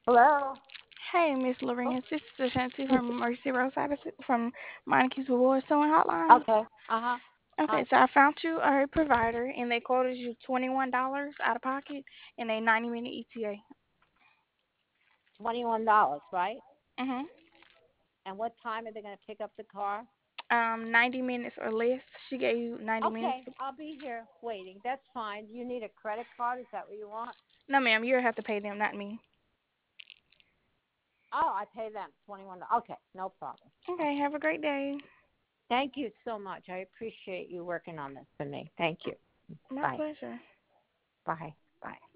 Hello. Hey, Miss Oh, Lorenz. This is Ashanti from Mercy Roadside from Monica's Reward Sewing Hotline. okay. Uh-huh. Okay, so I found you a provider, and they quoted you $21 out of pocket and a 90-minute ETA. $21, right? Mhm. And what time are they going to pick up the car? 90 minutes or less. She gave you 90 minutes. Okay, I'll be here waiting. That's fine. You need a credit card? Is that what you want? No, ma'am, you'll have to pay them, not me. Oh, I pay them $21. Okay, no problem. Okay, Okay. have a great day. Thank you so much. I appreciate you working on this for me. Thank you. My Bye. pleasure. Bye. Bye.